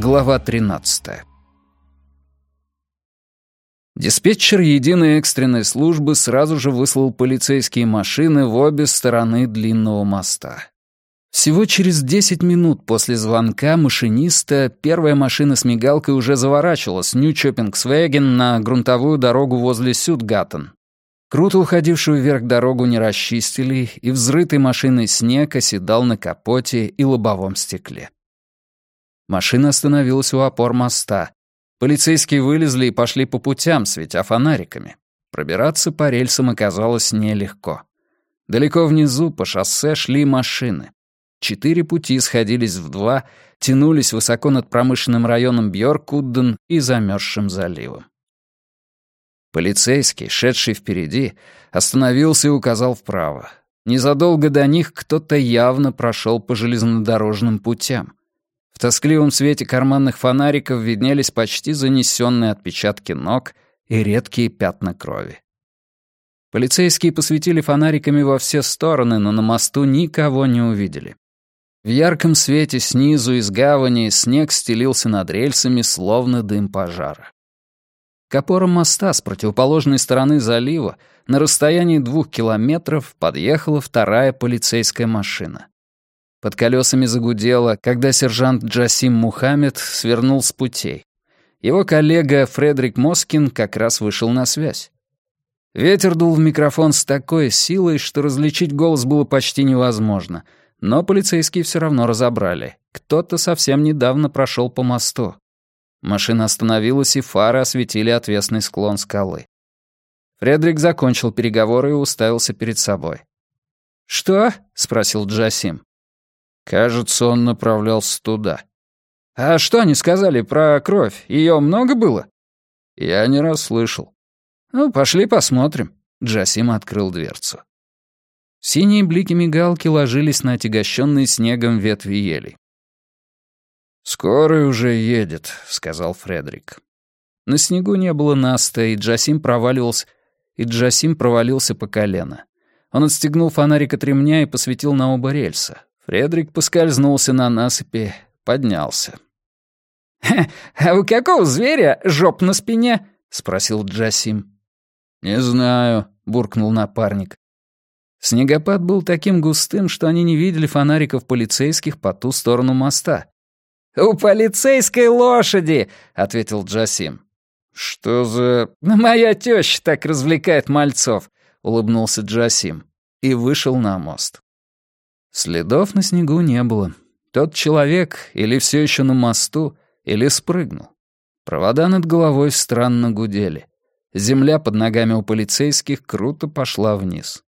Глава 13. Диспетчер единой экстренной службы сразу же выслал полицейские машины в обе стороны длинного моста. Всего через 10 минут после звонка машиниста первая машина с мигалкой уже заворачивала с Нью-Чоппингсвеген на грунтовую дорогу возле Сюдгаттен. Круто уходившую вверх дорогу не расчистили, и взрытый машиной снег оседал на капоте и лобовом стекле. Машина остановилась у опор моста. Полицейские вылезли и пошли по путям, светя фонариками. Пробираться по рельсам оказалось нелегко. Далеко внизу по шоссе шли машины. 4 пути сходились в 2, тянулись высоко над промышленным районом Бьоркудден и замерзшим заливом. Полицейский, шедший впереди, остановился и указал вправо. Незадолго до них кто-то явно прошел по железнодорожным путям. В тоскливом свете карманных фонариков виднелись почти занесенные отпечатки ног и редкие пятна крови. Полицейские посветили фонариками во все стороны, но на мосту никого не увидели. В ярком свете снизу из гавани снег стелился над рельсами, словно дым пожара. К опорам моста с противоположной стороны залива на расстоянии 2 километров подъехала вторая полицейская машина. Под колесами загудело, когда сержант Джасим Мухаммед свернул с путей. Его коллега Фредерик Москин как раз вышел на связь. Ветер дул в микрофон с такой силой, что различить голос было почти невозможно, но полицейские все равно разобрали. Кто-то совсем недавно прошел по мосту. Машина остановилась, и фары осветили отвесный склон скалы. Фредерик закончил переговоры и уставился перед собой. «Что?» — спросил Джасим. «Кажется, он направлялся туда». «А что они сказали про кровь? Ее много было?» «Я не расслышал». «Ну, пошли посмотрим». Джасим открыл дверцу. Синие блики мигалки ложились на отягощенные снегом ветви елей. «Скорый уже едет», — сказал Фредерик. На снегу не было наста, и Джасим провалился по колено. Он отстегнул фонарик от ремня и посветил на оба рельса. Фредерик поскользнулся на насыпи, поднялся. «А у какого зверя жоп на спине?» — спросил Джасим. «Не знаю», — буркнул напарник. Снегопад был таким густым, что они не видели фонариков полицейских по ту сторону моста. «У полицейской лошади!» — ответил Джасим. «Что за...» «Моя теща так развлекает мальцов!» — улыбнулся Джасим и вышел на мост. Следов на снегу не было. Тот человек или все еще на мосту, или спрыгнул. Провода над головой странно гудели. Земля под ногами у полицейских круто пошла вниз.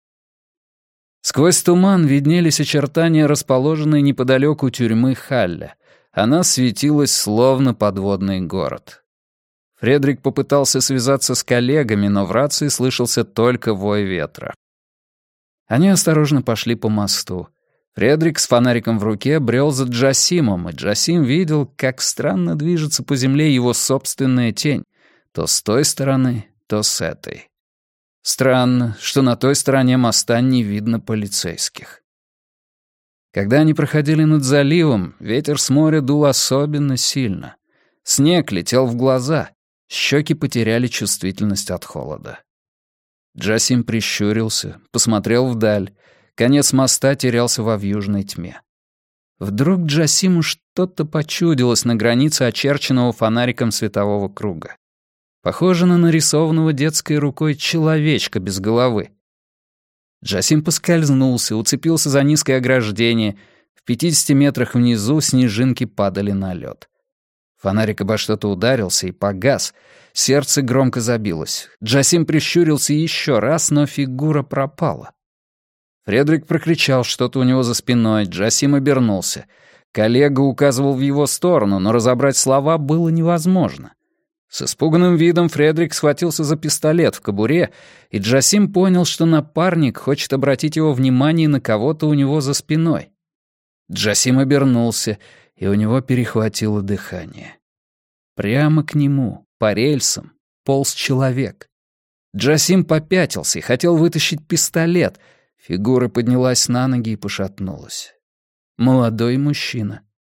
Сквозь туман виднелись очертания расположенной неподалеку тюрьмы Халля. Она светилась, словно подводный город. Фредерик попытался связаться с коллегами, но в рации слышался только вой ветра. Они осторожно пошли по мосту. Фредерик с фонариком в руке брел за Джасимом, и Джасим видел, как странно движется по земле его собственная тень, то с той стороны, то с этой. Странно, что на той стороне моста не видно полицейских. Когда они проходили над заливом, ветер с моря дул особенно сильно. Снег летел в глаза, щеки потеряли чувствительность от холода. Джасим прищурился, посмотрел вдаль. Конец моста терялся во вьюжной тьме. Вдруг Джасиму что-то почудилось на границе очерченного фонариком светового круга. Похоже на нарисованного детской рукой человечка без головы. Джасим поскользнулся, уцепился за низкое ограждение. В 50 метрах внизу снежинки падали на лед. Фонарик обо что-то ударился и погас. Сердце громко забилось. Джасим прищурился еще раз, но фигура пропала. Фредерик прокричал что-то у него за спиной. Джасим обернулся. Коллега указывал в его сторону, но разобрать слова было невозможно. С испуганным видом Фредерик схватился за пистолет в кобуре, и Джасим понял, что напарник хочет обратить его внимание на кого-то у него за спиной. Джасим обернулся, и у него перехватило дыхание. Прямо к нему, по рельсам, полз человек. Джасим попятился и хотел вытащить пистолет. Фигура поднялась на ноги и пошатнулась. Молодой мужчина.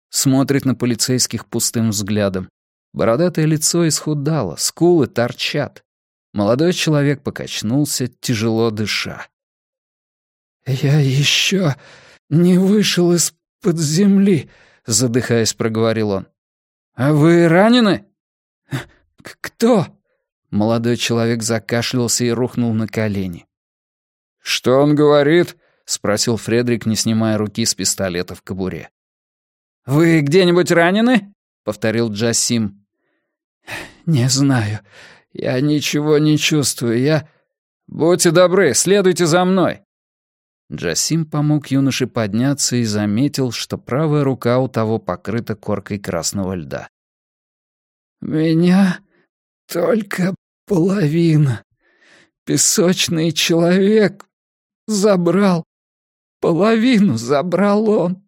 Смотрит на полицейских пустым взглядом. Бородатое лицо исхудало, скулы торчат. Молодой человек покачнулся, тяжело дыша. «Я еще не вышел из-под земли», — задыхаясь, проговорил он. «А вы ранены?» «Кто?» Молодой человек закашлялся и рухнул на колени. «Что он говорит?» — спросил Фредрик, не снимая руки с пистолета в кобуре. «Вы где-нибудь ранены?» — повторил Джасим. «Не знаю. Я ничего не чувствую. Будьте добры, следуйте за мной». Джасим помог юноше подняться и заметил, что правая рука у того покрыта коркой красного льда. «Меня только половина. Песочный человек забрал. Половину забрал он».